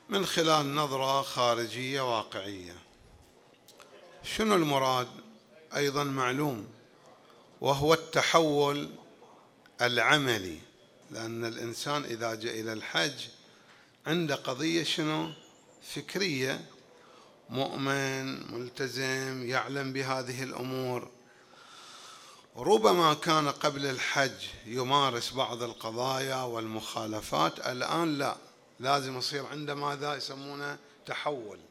من خلال نظرة خارجية واقعية. شنو المراد؟ أيضا معلوم، وهو التحول العملي، لأن الإنسان إذا جاء إلى الحج عنده قضية شنو؟ فكرية، مؤمن ملتزم يعلم بهذه الأمور. ربما كان قبل الحج يمارس بعض القضايا والمخالفات، الآن لا، لازم يصير عنده ماذا يسمونه؟ تحول.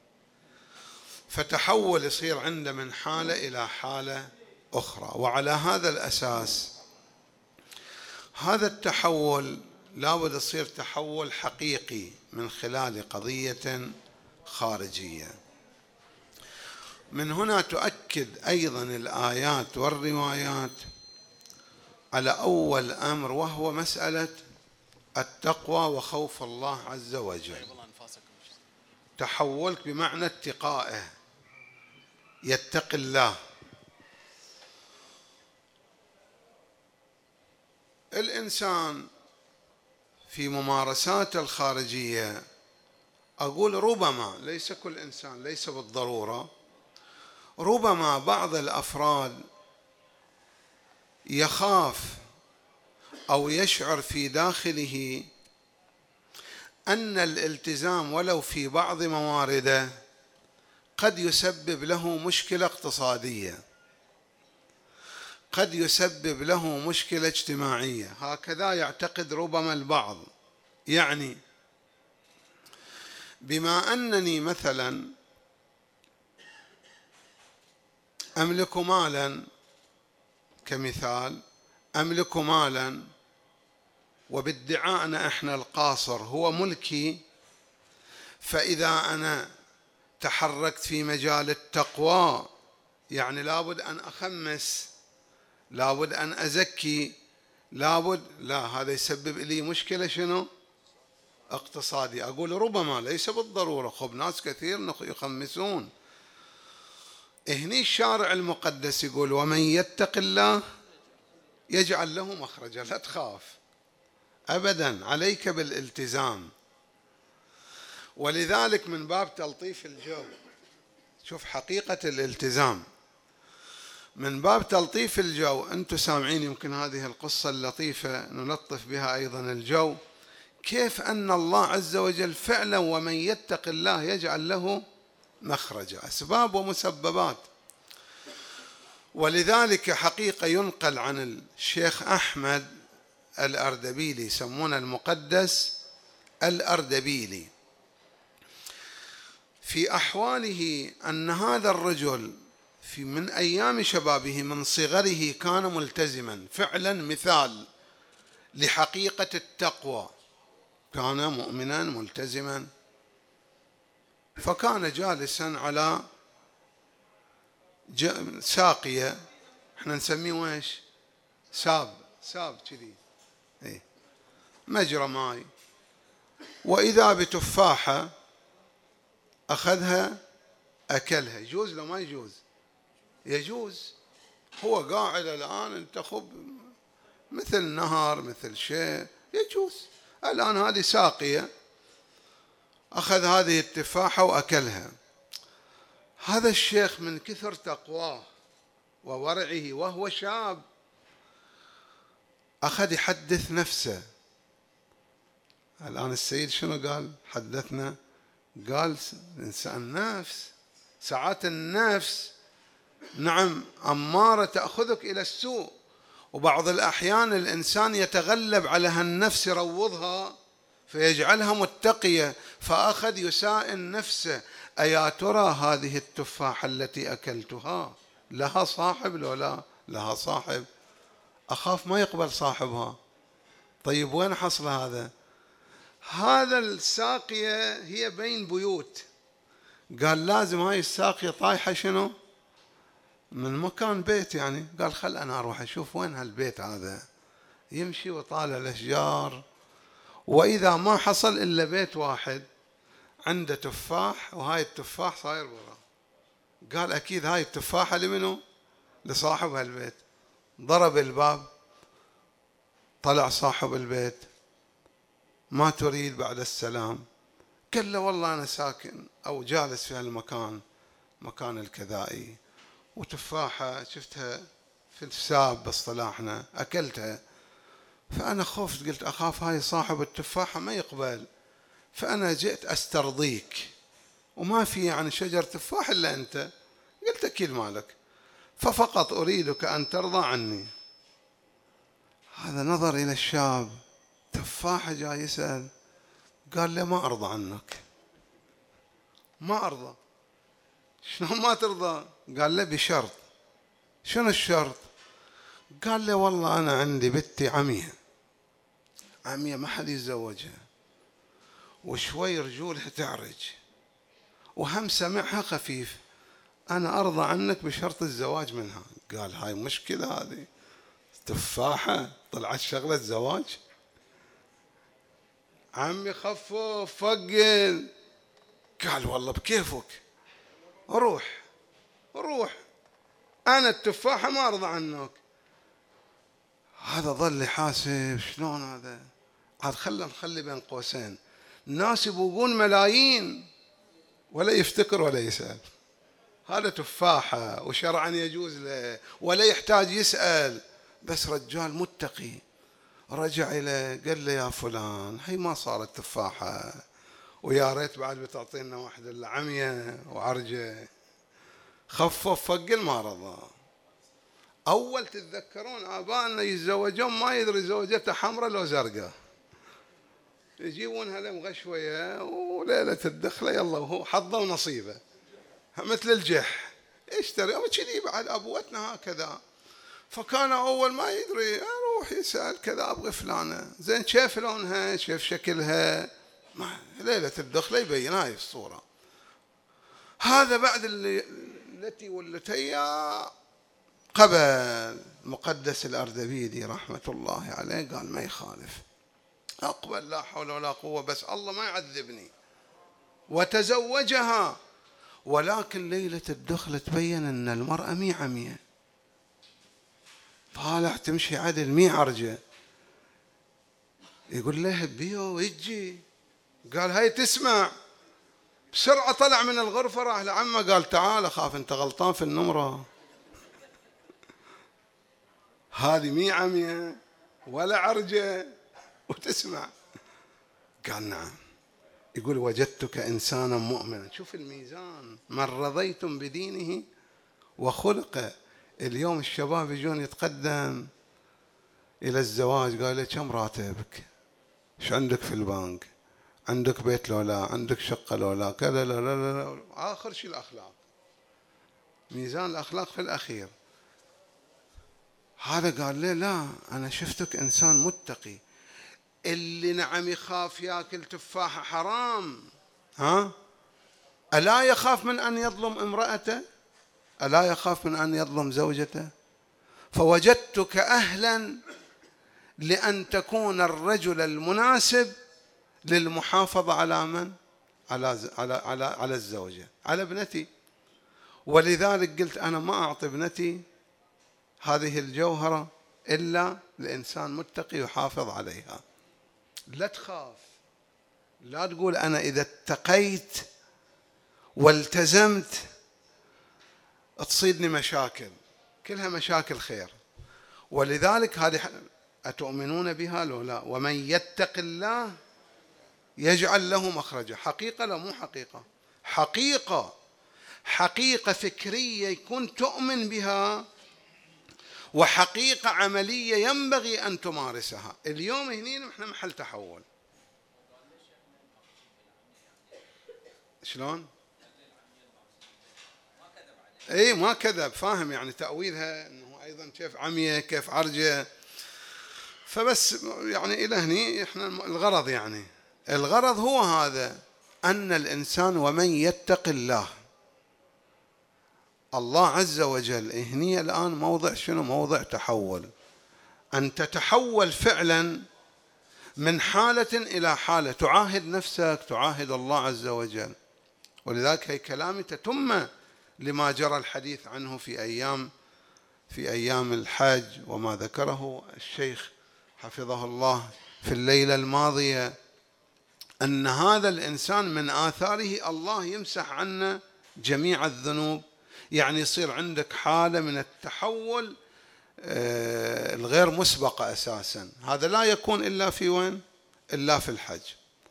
فتحول يصير عنده من حالة إلى حالة أخرى، وعلى هذا الأساس هذا التحول لابد يصير تحول حقيقي من خلال قضية خارجية. من هنا تؤكد أيضا الآيات والروايات على أول أمر، وهو مسألة التقوى وخوف الله عز وجل. تحولك بمعنى اتقائه، يتقي الله. الإنسان في ممارساته الخارجية، أقول ربما، ليس كل إنسان، ليس بالضرورة، ربما بعض الأفراد يخاف أو يشعر في داخله أن الالتزام ولو في بعض موارده قد يسبب له مشكلة اقتصادية، قد يسبب له مشكلة اجتماعية، هكذا يعتقد ربما البعض. يعني بما أنني مثلا أملك مالا، كمثال أملك مالا وبادعاءنا إحنا القاصر هو ملكي، فإذا أنا تحركت في مجال التقوى يعني لابد أن أخمس، لابد أن أزكي، لابد، لا، هذا يسبب لي مشكلة شنو؟ اقتصادي. أقول ربما، ليس بالضرورة، خب ناس كثير يخمسون. هني الشارع المقدس يقول ومن يتق الله يجعل له مخرجا. لا تخاف أبدا، عليك بالالتزام. ولذلك من باب تلطيف الجو، شوف حقيقة الالتزام، من باب تلطيف الجو، أنتم سامعين يمكن هذه القصة اللطيفة نلطف بها أيضا الجو، كيف أن الله عز وجل فعلا ومن يتق الله يجعل له مخرجا، أسباب ومسببات. ولذلك حقيقة ينقل عن الشيخ أحمد الأردبيلي، يسمونه المقدس الأردبيلي، في أحواله أن هذا الرجل من أيام شبابه من صغره كان ملتزما، فعلا مثال لحقيقة التقوى، كان مؤمنا ملتزما. فكان جالسا على ساقية، احنا نسميه ويش؟ ساب كذي، مجرى ماي، وإذا بتفاحة أخذها أكلها. يجوز لو ما يجوز؟ يجوز. هو قاعد الآن انت خب مثل نهر مثل شيء، يجوز. الآن هذه ساقية، أخذ هذه التفاحة وأكلها. هذا الشيخ من كثر تقواه وورعه وهو شاب أخذ يحدث نفسه. الآن السيد شنو قال؟ حدثنا، قال النفس، ساعات النفس نعم أمارة تأخذك إلى السوء، وبعض الأحيان الإنسان يتغلب على هالنفس، يروضها فيجعلها متقية، فأخذ يسائل نفسه، أيا ترى هذه التفاحة التي أكلتها لها صاحب لو لا؟ لها صاحب، أخاف ما يقبل صاحبها. طيب وين حصل هذا؟ هذا الساقية هي بين بيوت، قال لازم هاي الساقية طايحة شنو؟ من مكان بيت يعني. قال خل أنا أروح أشوف وين هالبيت هذا. يمشي وطالع الأشجار، وإذا ما حصل إلا بيت واحد عنده تفاح، وهاي التفاح صاير برا. قال أكيد هاي التفاحة لمنو؟ لصاحب هالبيت. ضرب الباب، طلع صاحب البيت، ما تريد؟ بعد السلام. قال له والله أنا ساكن أو جالس في هالمكان، مكان الكذائي، وتفاحة شفتها في الساب باصطلاحنا أكلتها، فأنا خفت، قلت أخاف هاي صاحب التفاحة ما يقبل، فأنا جئت أسترضيك، وما في يعني شجر تفاح إلا أنت، قلت أكيد مالك، ففقط أريدك أن ترضى عني. هذا نظر إلى الشاب، تفاحة جاي يسأل، قال له ما أرضى عنك، ما أرضى. شلون ما ترضى؟ قال له بشرط. شنو الشرط؟ قال له والله أنا عندي بنتي عمية، عمية ما حد يتزوجها، وشوي رجولها تعرج، وهم سمعها خفيف، أنا أرضى عنك بشرط الزواج منها. قال هاي مشكلة، هذه تفاحة طلعت شغلة زواج. عمي خفف فقل، قال والله بكيفك، روح روح، أنا التفاحة ما أرضى عنك. هذا ظل يحاسب شلون هذا، عاد نخلي بين قوسين، الناس يبوقون ملايين ولا يفتكر ولا يسأل، هذا تفاحة وشرعا يجوز له ولا يحتاج يسأل، بس رجال متقي رجع إليه قال له يا فلان هي ما صارت تفاحة، ويا ريت بعد بتعطينا واحدة إلا عمية وعرجة. خفف فقل ما رضى. أول تتذكرون آبائنا يتزوجون ما يدري زوجته حمراء لو زرقاء، يجيبونها لهم غشوية وليلة الدخلة يلا وهو حظه ونصيبه مثل الجح اشتري كذي. بعد أبوتنا هكذا، فكان أول ما يدري أروح يسأل كذا أبغي فلانة، زين شاف لونها شاف شكلها، ليلة الدخلة يبين هاي الصورة. هذا بعد التي والتي قبل مقدس الأردبيلي رحمة الله عليه قال ما يخالف، أقبل لا حول ولا قوة، بس الله ما يعذبني، وتزوجها. ولكن ليلة الدخلة تبين أن المرأة مي عمية، طالع تمشي عدل مي عرجة، يقول له بيو ويجي، قال هاي تسمع، بسرعة طلع من الغرفة راح لعمه قال تعال أخاف أنت غلطان في النمرة، هذه مي عمية ولا عرجة وتسمع. قال نعم. يقول وجدتك إنسانا مؤمنا، شوف الميزان، من رضيتم بدينه وخلقه. اليوم الشباب يجون يتقدم إلى الزواج، قال له كم راتبك، ايش عندك في البنك، عندك بيت لو لا، عندك شقة لو لا، كذا لا لا لا، آخر شيء الأخلاق، ميزان الأخلاق في الأخير. هذا قال له لا أنا شفتك إنسان متقي، اللي نعم يخاف ياكل تفاحة حرام، ها ألا يخاف من أن يظلم امرأته، ألا يخاف من أن يظلم زوجته. فوجدتك أهلا لأن تكون الرجل المناسب للمحافظة على من؟ على الزوجة، على ابنتي. ولذلك قلت أنا ما أعطي ابنتي هذه الجوهرة إلا لإنسان متقي يحافظ عليها. لا تخاف، لا تقول أنا إذا اتقيت والتزمت تصيدني مشاكل، كلها مشاكل خير. ولذلك هذه أتؤمنون بها لو لا؟ ومن يتق الله يجعل له مخرجا. حقيقة لا مو حقيقة، حقيقة، حقيقة فكرية يكون تؤمن بها، وحقيقة عملية ينبغي أن تمارسها. اليوم هنا نحن محل تحول. شلون؟ اي ما كذب، فاهم يعني تأويلها انه ايضا كيف عمية كيف عرجة. فبس يعني الى هني احنا الغرض، يعني الغرض هو هذا، ان الانسان ومن يتق الله، الله عز وجل هني الان موضع شنو؟ موضع تحول، ان تتحول فعلا من حالة الى حالة، تعاهد نفسك، تعاهد الله عز وجل. ولذلك هي كلامي تتم لما جرى الحديث عنه في أيام الحج، وما ذكره الشيخ حفظه الله في الليلة الماضية أن هذا الإنسان من آثاره الله يمسح عنا جميع الذنوب، يعني يصير عندك حالة من التحول الغير مسبقة أساسا. هذا لا يكون إلا في وين؟ إلا في الحج.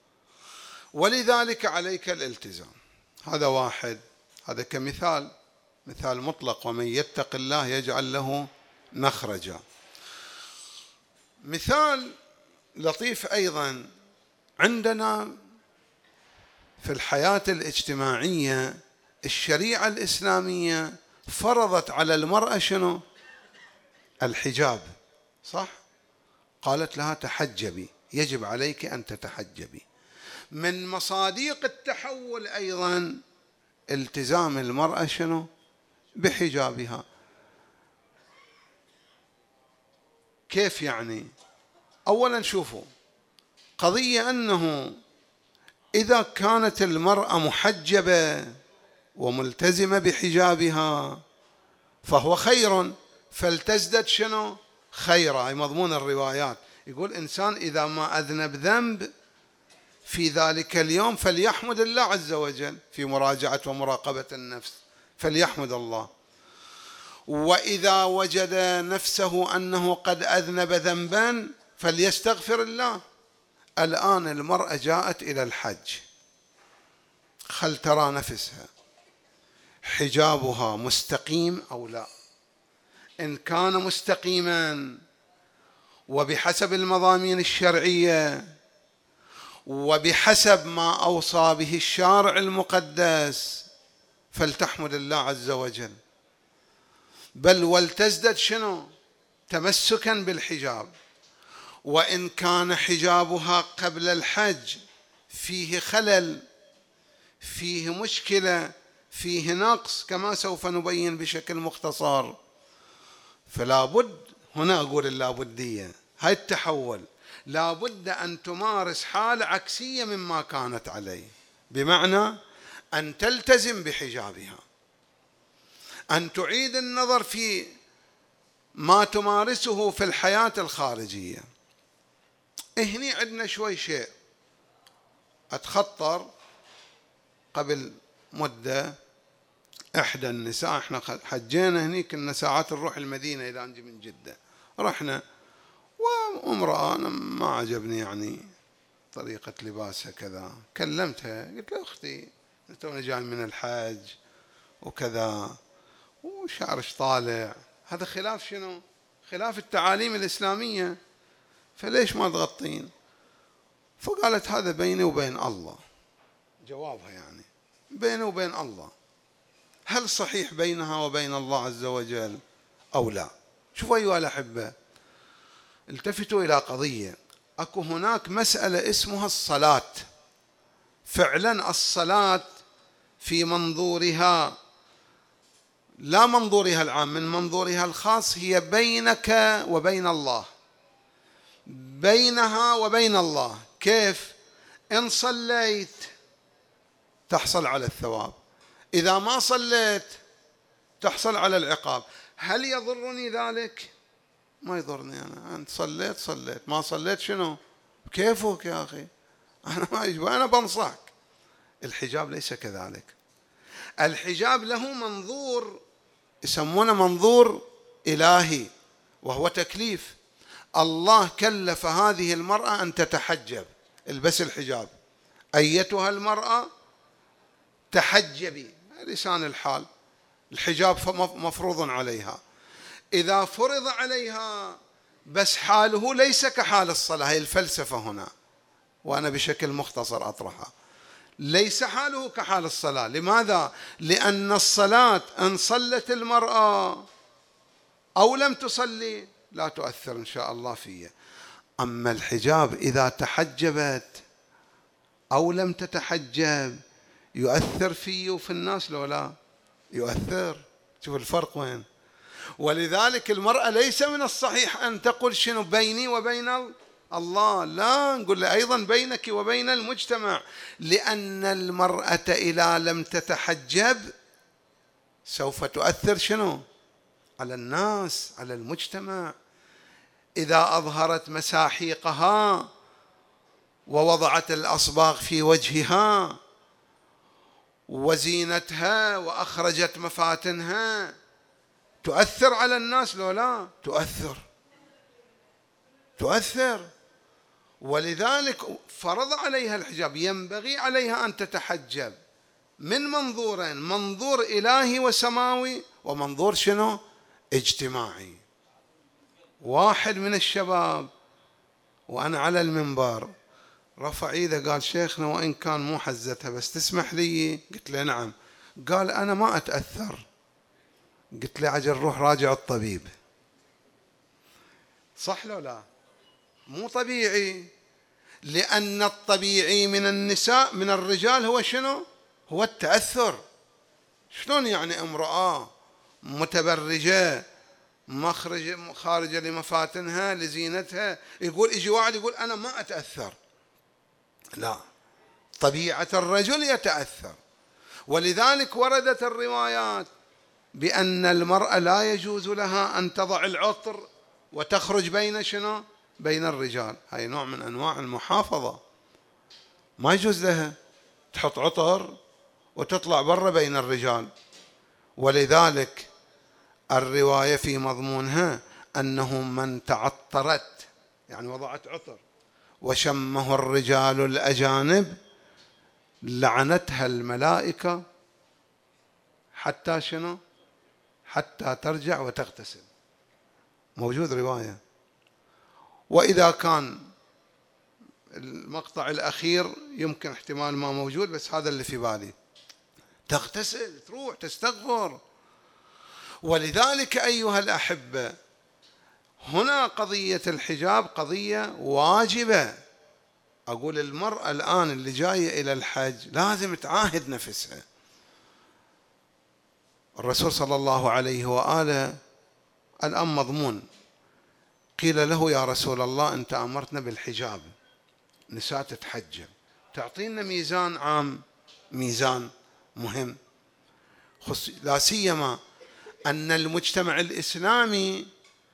ولذلك عليك الالتزام. هذا واحد، هذا كمثال، مثال مطلق: ومن يتق الله يجعل له مخرجا. مثال لطيف أيضا عندنا في الحياة الاجتماعية، الشريعة الإسلامية فرضت على المرأة شنو؟ الحجاب، صح؟ قالت لها تحجبي، يجب عليك أن تتحجبي. من مصادق التحول أيضا التزام المرأة شنو؟ بحجابها. كيف يعني؟ أولا شوفوا قضية أنه إذا كانت المرأة محجبة وملتزمة بحجابها فهو خير، فلتزدد شنو؟ خيرا. أي مضمون الروايات يقول إنسان إذا ما أذنب ذنب في ذلك اليوم فليحمد الله عز وجل، في مراجعة ومراقبة النفس فليحمد الله. وإذا وجد نفسه أنه قد أذنب ذنبا فليستغفر الله. الآن المرأة جاءت إلى الحج، خل ترى نفسها حجابها مستقيم أو لا. إن كان مستقيما وبحسب المضامين الشرعية وبحسب ما أوصى به الشارع المقدس فلتحمد الله عز وجل، بل ولتزدد شنو؟ تمسكا بالحجاب. وإن كان حجابها قبل الحج فيه خلل، فيه مشكلة، فيه نقص، كما سوف نبين بشكل مختصر، فلا بد، هنا أقول اللابدية، هاي التحول لا بد أن تمارس حالة عكسية مما كانت عليه، بمعنى أن تلتزم بحجابها، أن تعيد النظر في ما تمارسه في الحياة الخارجية. هني عندنا شوي شيء أتخطر. قبل مدة إحدى النساء، إحنا حجينا هني، كنا ساعات نروح المدينة إذا نجي من جدة، رحنا وامرأة أنا ما عجبني يعني طريقة لباسها كذا، كلمتها قلت لها أختي تونا جاي من الحج وكذا وشعرش طالع، هذا خلاف شنو؟ خلاف التعاليم الإسلامية، فليش ما تغطين؟ فقالت هذا بيني وبين الله. جوابها يعني بيني وبين الله. هل صحيح بينها وبين الله عز وجل أو لا؟ شوفوا أيها الأحبة، التفتوا إلى قضية. أكو هناك مسألة اسمها الصلاة. فعلا الصلاة في منظورها، لا منظورها العام، من منظورها الخاص، هي بينك وبين الله، بينها وبين الله. كيف؟ إن صليت تحصل على الثواب، إذا ما صليت تحصل على العقاب. هل يضرني ذلك؟ ما يضرني. أنا صليت صليت، ما صليت شنو؟ كيفك يا أخي، أنا ما يجب، أنا بنصحك. الحجاب ليس كذلك. الحجاب له منظور يسمونه منظور إلهي، وهو تكليف. الله كلف هذه المرأة أن تتحجب، البس الحجاب، أيتها المرأة تحجبي، لسان الحال، الحجاب مفروض عليها. إذا فرض عليها بس حاله ليس كحال الصلاة، هي الفلسفة هنا وأنا بشكل مختصر أطرحها، ليس حاله كحال الصلاة. لماذا؟ لأن الصلاة إن صلت المرأة أو لم تصلي لا تؤثر إن شاء الله فيه. أما الحجاب إذا تحجبت أو لم تتحجب يؤثر فيه وفي الناس لو لا يؤثر. شوف الفرق وين. ولذلك المرأة ليس من الصحيح أن تقول شنو بيني وبين الله، لا، نقول له أيضا بينك وبين المجتمع، لأن المرأة إذا لم تتحجب سوف تؤثر شنو؟ على الناس، على المجتمع. إذا أظهرت مساحيقها ووضعت الأصباغ في وجهها وزينتها وأخرجت مفاتنها، تؤثر على الناس لو لا؟ تؤثر. ولذلك فرض عليها الحجاب، ينبغي عليها أن تتحجب من منظورين: منظور إلهي وسماوي، ومنظور شنو؟ اجتماعي. واحد من الشباب وأنا على المنبر رفع ايده قال: شيخنا وإن كان مو حزتها بس تسمح لي؟ قلت له نعم. قال: أنا ما أتأثر. قلت له: عجل روح راجع الطبيب. صح لو لا؟ مو طبيعي، لأن الطبيعي من النساء من الرجال هو شنو؟ هو التأثر. شلون يعني امرأة متبرجة خارجة لمفاتنها لزينتها يقول يجي واحد يقول أنا ما أتأثر؟ لا، طبيعة الرجل يتأثر. ولذلك وردت الروايات بأن المرأة لا يجوز لها أن تضع العطر وتخرج بين شنو؟ بين الرجال. هاي نوع من أنواع المحافظة، ما يجوز لها تحط عطر وتطلع برا بين الرجال. ولذلك الرواية في مضمونها أنه من تعطرت يعني وضعت عطر وشمه الرجال الأجانب لعنتها الملائكة حتى شنو؟ حتى ترجع وتغتسل. موجود رواية. وإذا كان المقطع الأخير يمكن احتمال ما موجود، بس هذا اللي في بالي، تغتسل تروح تستغفر. ولذلك أيها الأحبة هنا قضية الحجاب قضية واجبة. أقول المرأة الآن اللي جاية إلى الحج لازم تعاهد نفسها. الرسول صلى الله عليه وآله الآن مضمون، قيل له: يا رسول الله أنت أمرتنا بالحجاب، نساء تتحجب، تعطينا ميزان عام، ميزان مهم، لا سيما أن المجتمع الإسلامي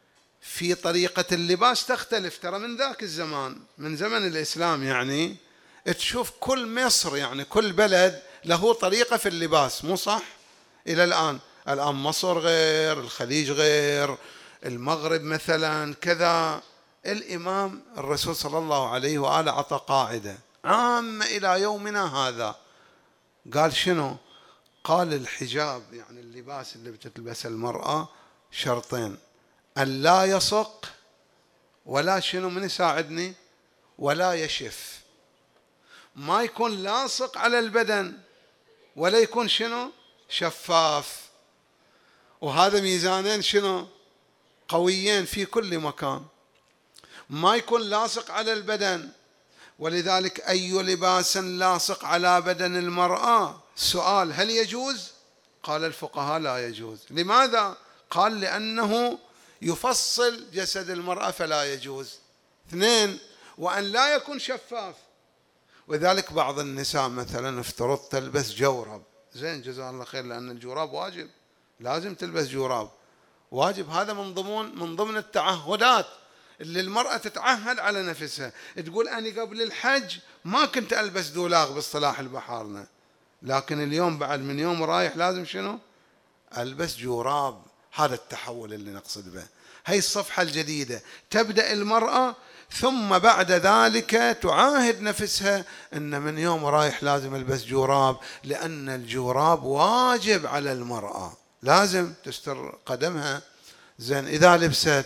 في طريقة اللباس تختلف. ترى من ذاك الزمان، من زمن الإسلام يعني تشوف كل مصر يعني كل بلد له طريقة في اللباس، مو صح؟ إلى الآن مصر غير، الخليج غير، المغرب مثلا كذا. الإمام الرسول صلى الله عليه وآله عطى قاعدة عامة إلى يومنا هذا. قال شنو؟ قال الحجاب يعني اللباس اللي بتلبسه المرأة شرطين: أن لا يصق، ولا شنو من يساعدني، ولا يشف. ما يكون لاصق على البدن ولا يكون شنو؟ شفاف. وهذا ميزانين شنو؟ قويين في كل مكان. ما يكون لاصق على البدن. ولذلك أي لباس لاصق على بدن المرأة، سؤال: هل يجوز؟ قال الفقهاء لا يجوز. لماذا؟ قال لأنه يفصل جسد المرأة فلا يجوز. اثنين: وأن لا يكون شفاف. وذلك بعض النساء مثلا افترض تلبس جورب، زين جزاها الله خير، لأن الجوراب واجب، لازم تلبس جوراب واجب. هذا من ضمن التعهدات اللي المرأة تتعهد على نفسها. تقول أنا قبل الحج ما كنت ألبس دولاغ باصطلاح البحارنا، لكن اليوم بعد من يوم رايح لازم شنو؟ ألبس جوراب. هذا التحول اللي نقصد به. هي الصفحة الجديدة تبدأ المرأة، ثم بعد ذلك تعاهد نفسها أن من يوم رايح لازم ألبس جوراب، لأن الجوراب واجب على المرأة، لازم تستر قدمها. زين إذا لبست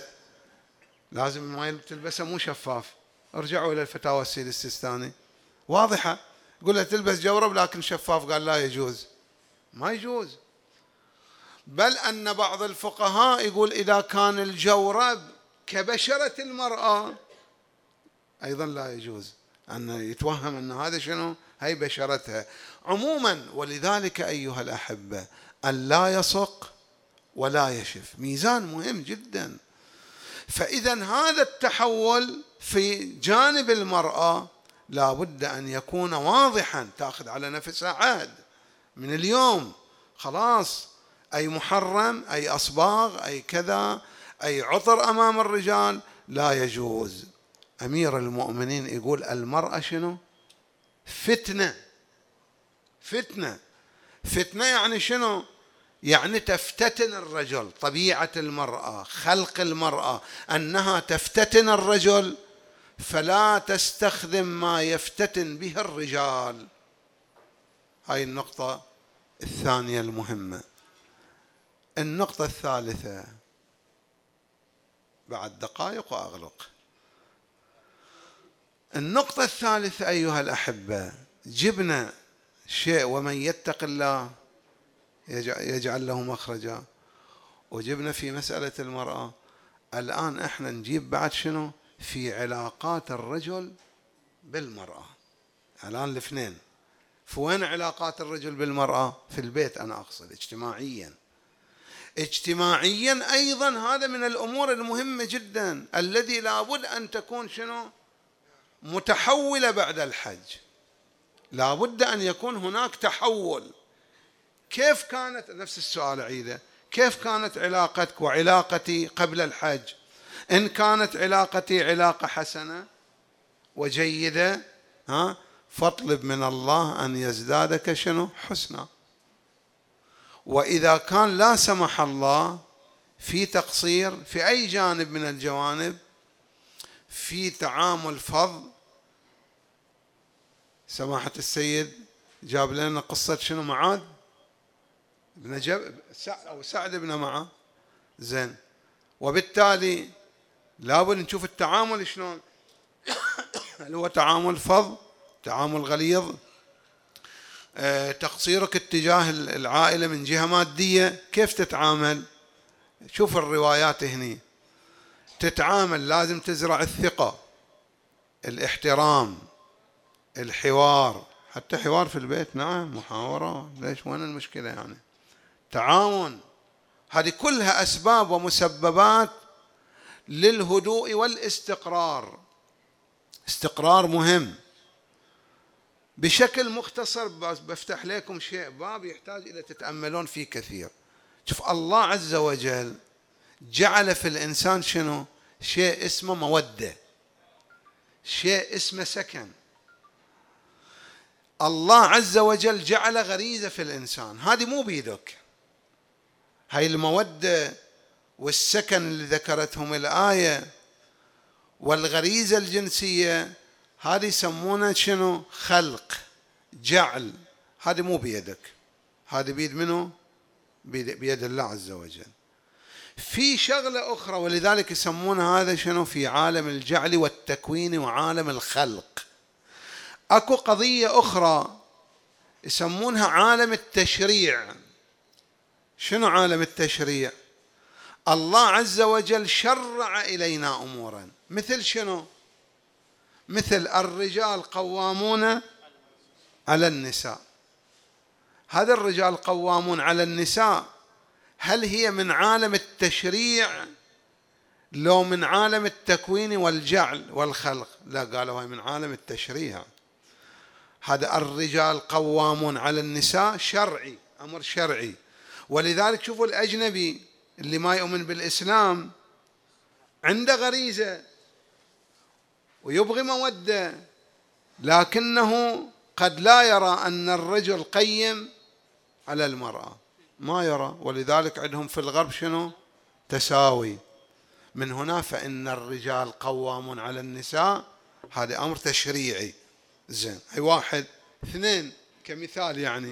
لازم ما تلبسها مو شفاف. ارجعوا إلى الفتاوى السيد السيستاني واضحة، يقول لها تلبس جورب لكن شفاف، قال لا يجوز، ما يجوز. بل أن بعض الفقهاء يقول إذا كان الجورب كبشرة المرأة أيضا لا يجوز، أن يتوهم أن هذا شنو؟ هي بشرتها عموما. ولذلك أيها الأحبة أن لا يصق ولا يشف، ميزان مهم جدا. فإذا هذا التحول في جانب المرأة لا بد أن يكون واضحا، تأخذ على نفسها عهد من اليوم، خلاص أي محرم، أي أصباغ، أي كذا، أي عطر أمام الرجال لا يجوز. أمير المؤمنين يقول المرأة شنو؟ فتنة. فتنة. فتنة يعني شنو؟ يعني تفتتن الرجل. طبيعة المرأة، خلق المرأة أنها تفتتن الرجل، فلا تستخدم ما يفتتن به الرجال. هاي النقطة الثانية المهمة. النقطة الثالثة، بعد دقائق وأغلق. النقطة الثالثة أيها الأحبة، جبنا شيء ومن يتق الله يجعل له مخرجا، وجبنا في مسألة المرأة. الآن احنا نجيب بعد شنو؟ في علاقات الرجل بالمرأة. الآن الاثنين. فوين علاقات الرجل بالمرأة؟ في البيت، أنا أقصد اجتماعيا. اجتماعيا أيضا هذا من الأمور المهمة جدا، الذي لابد أن تكون شنو؟ متحولة بعد الحج. لابد أن يكون هناك تحول. كيف كانت، نفس السؤال عيده، كيف كانت علاقتك وعلاقتي قبل الحج؟ إن كانت علاقتي علاقة حسنة وجيدة، فاطلب من الله أن يزدادك شنو؟ حسنا. وإذا كان لا سمح الله في تقصير في أي جانب من الجوانب، في تعامل فظ. سماحة السيد جاب لنا قصة شنو؟ معاذ بن أو سعد بن معاذ. زين. وبالتالي لابد نشوف التعامل شلون. هل هو تعامل فظ، تعامل غليظ، تقصيرك اتجاه العائلة من جهة مادية، كيف تتعامل؟ شوف الروايات هني. تتعامل، لازم تزرع الثقة، الاحترام، الحوار، حتى حوار في البيت، نعم، محاورة، ليش، وين المشكلة يعني؟ تعاون. هذه كلها أسباب ومسببات للهدوء والاستقرار. استقرار مهم. بشكل مختصر بفتح لكم شيء، باب يحتاج إلى تتأملون فيه كثير. شوف، الله عز وجل جعل في الإنسان شنو؟ شيء اسمه مودة، شيء اسمه سكن. الله عز وجل جعل غريزة في الإنسان، هذه مو بيدك. هاي المودة والسكن اللي ذكرتهم الآية والغريزة الجنسية، هذه يسمونها شنو؟ خلق، جعل. هذه مو بيدك، هذه بيد منه؟ بيد الله عز وجل. في شغلة أخرى، ولذلك يسمونها هذا شنو؟ في عالم الجعل والتكوين وعالم الخلق. أكو قضية أخرى يسمونها عالم التشريع. شنو عالم التشريع؟ الله عز وجل شرع إلينا أمورا، مثل شنو؟ مثل الرجال قوامون على النساء. هذا الرجال قوامون على النساء، هل هي من عالم التشريع لو من عالم التكوين والجعل والخلق؟ لا، قالوا هي من عالم التشريع. هذا الرجال قوامون على النساء شرعي، أمر شرعي. ولذلك شوفوا الأجنبي اللي ما يؤمن بالإسلام عنده غريزة ويبغي مودة، لكنه قد لا يرى أن الرجل قيم على المرأة، ما يرى. ولذلك عندهم في الغرب شنو؟ تساوي. من هنا فإن الرجال قوامون على النساء، هذا أمر تشريعي. زين، هي واحد. اثنين، كمثال يعني،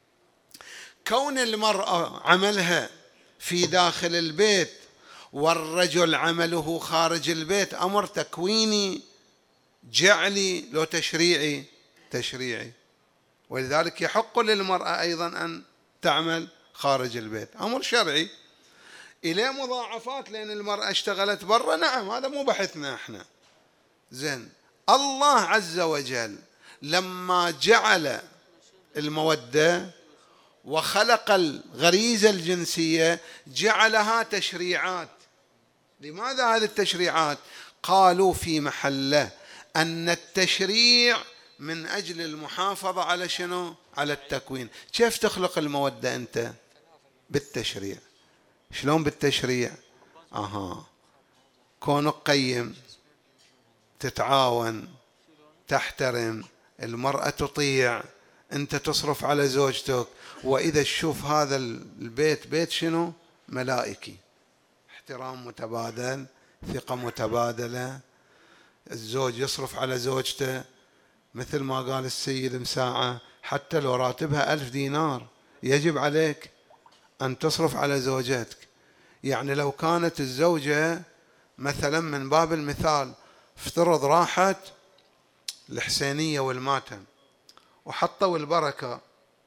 كون المرأة عملها في داخل البيت والرجل عمله خارج البيت، أمر تكويني جعلي لو تشريعي؟ تشريعي. ولذلك يحق للمرأة أيضا أن تعمل خارج البيت، أمر شرعي. إلى مضاعفات لأن المرأة اشتغلت برا، نعم، هذا مو بحثنا احنا. زين. الله عز وجل لما جعل المودة وخلق الغريزة الجنسية جعلها تشريعات. لماذا هذه التشريعات؟ قالوا في محله أن التشريع من أجل المحافظة على شنو؟ على التكوين. كيف تخلق المودة أنت؟ بالتشريع. شلون بالتشريع؟ كونك قيم، تتعاون، تحترم، المرأة تطيع، أنت تصرف على زوجتك. وإذا تشوف هذا البيت بيت شنو؟ ملائكي، احترام متبادل، ثقة متبادلة، الزوج يصرف على زوجته مثل ما قال السيد مساعة، حتى لو راتبها 1000 دينار يجب عليك أن تصرف على زوجتك. يعني لو كانت الزوجة مثلا من باب المثال افترض راحت الحسينية والماتم وحطوا البركة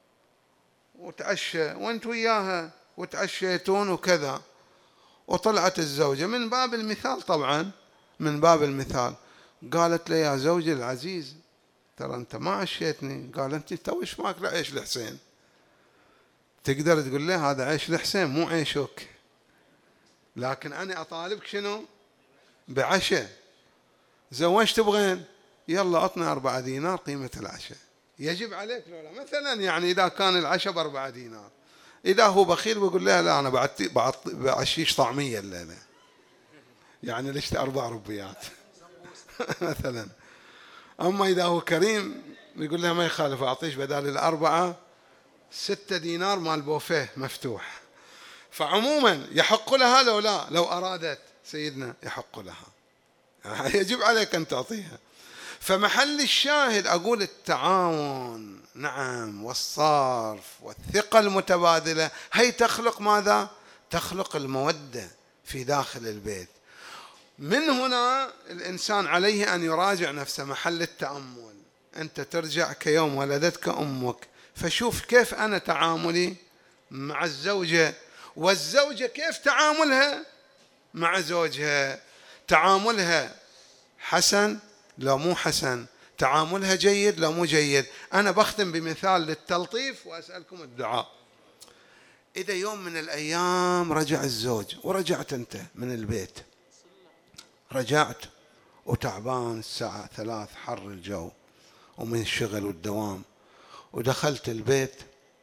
وتعشى وانت وياها وتعشيتون وكذا، وطلعت الزوجة من باب المثال، طبعا من باب المثال، قالت له يا زوجي العزيز ترى أنت ما عشيتني. قال أنت توش ماكل عيش الحسين. تقدر تقول له هذا عيش الحسين مو عيشك، لكن أنا أطالبك شنو؟ بعشاء. زوجت تبغين؟ يلا عطنا 4 دينار قيمة العشاء. يجب عليك لولا مثلا، يعني إذا كان العشاء ب4 دينار، إذا هو بخيل بيقول لها لا أنا بعشيش طعمية الليلة، يعني ليش 4 ربيات مثلا. أما إذا هو كريم يقول لها ما يخالف أعطيش بدال ال4 6 دينار مال بوفيه مفتوح. فعموما يحق لها لو لا، لو أرادت سيدنا يحق لها، يجب عليك أن تعطيها. فمحل الشاهد أقول التعاون، نعم، والصرف والثقة المتبادلة، هي تخلق ماذا؟ تخلق المودة في داخل البيت. من هنا الإنسان عليه أن يراجع نفسه، محل التأمل. أنت ترجع كيوم ولدتك أمك، فشوف كيف أنا تعاملي مع الزوجة، والزوجة كيف تعاملها مع زوجها، تعاملها حسن لا مو حسن، تعاملها جيد لا مو جيد. أنا بختم بمثال للتلطيف وأسألكم الدعاء. إذا يوم من الأيام رجع الزوج ورجعت أنت من البيت، رجعت وتعبان الساعة 3 حر الجو ومن الشغل والدوام، ودخلت البيت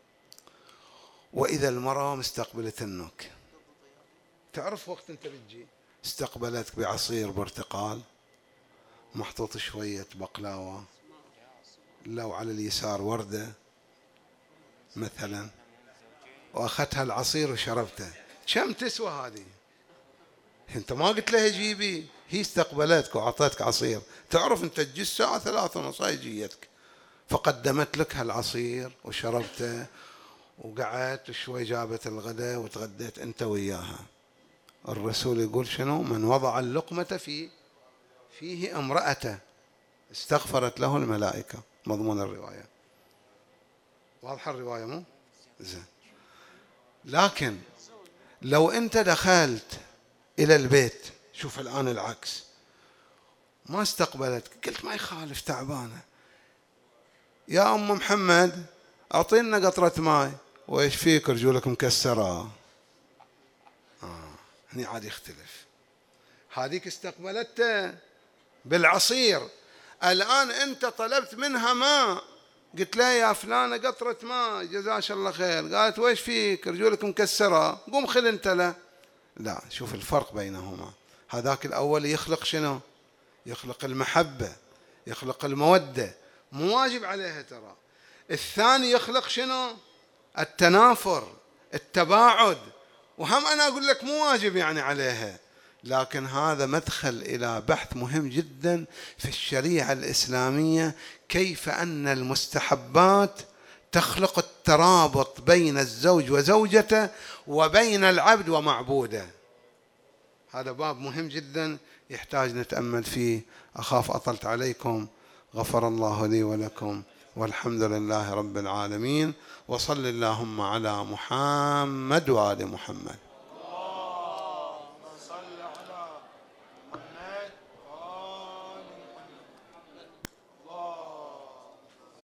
وإذا المرأة مستقبلتنك، تعرف وقت أنت بتجي استقبلتك بعصير برتقال محطوط شوية بقلاوة، لو على اليسار وردة مثلا، وأخذت هالعصير وشربته، كم تسوى هذه؟ أنت ما قلت لها جيبي، هي استقبلتك وأعطتك عصير. تعرف أنت تجي الساعة 3:30 هاي جيتك، فقدمت لك هالعصير وشربته وقعدت شوي، جابت الغداء وتغديت أنت وياها. الرسول يقول شنو؟ من وضع اللقمة فيه امرأته استغفرت له الملائكة. مضمون الرواية واضحة الرواية مو؟ زين. لكن لو أنت دخلت إلى البيت، شوف الآن العكس، ما استقبلتك، قلت ما يخالف تعبانة، يا أم محمد أعطينا قطرة ماء، وإيش فيك رجولك مكسرة. هني عاد يختلف. هذيك استقبلته بالعصير، الآن أنت طلبت منها ماء، قلت لها يا فلانة قطرة ماء جزاش الله خير، قالت ويش فيك رجولك مكسرة، قوم خذ أنت له. لا، شوف الفرق بينهما. هذاك الأول يخلق شنو؟ يخلق المحبة، يخلق المودة، مو واجب عليها ترى. الثاني يخلق شنو؟ التنافر، التباعد، وهم أنا أقول لك مو واجب يعني عليها. لكن هذا مدخل إلى بحث مهم جدا في الشريعة الإسلامية، كيف أن المستحبات تخلق الترابط بين الزوج وزوجته وبين العبد ومعبوده. هذا باب مهم جدا يحتاج نتأمل فيه. أخاف أطلت عليكم، غفر الله لي ولكم، والحمد لله رب العالمين، وصل اللهم على محمد وآل محمد.